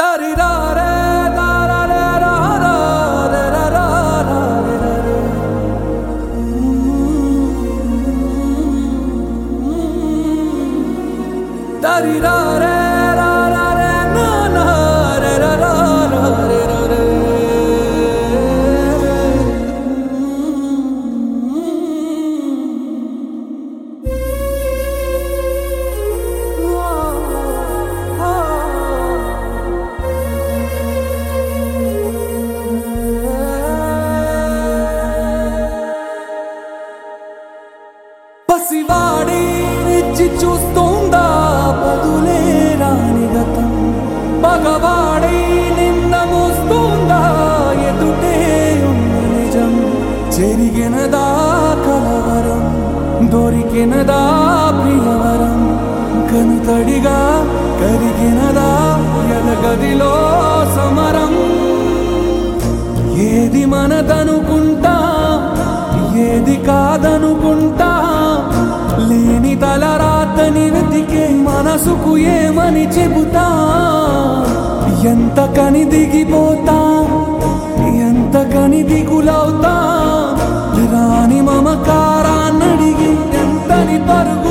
దరిరారే దారారే రారే రారే దరిరారే రారే నారే రారే పసివాడి నిచ్చి చూస్తుందా బదులే రాని గతం పగవాడి నిన్న మోస్తుందా ఎదుటే ఉన్న నిజం జరిగినదా కలవరం దొరికినదా ప్రియవరం కనుతడిగా కరిగినదా ఎలగదిలో సమరం ఏది మనదనుకుంటా ఏది కాదనుకుంటా లేని తలరాతని వెతికే మనసుకు ఏమని చెబుతా ఎంత కని దిగిపోతా ఎంత కని దిగులవుతా రాని మమకారాన్నడిగి ఎంతని పరుగు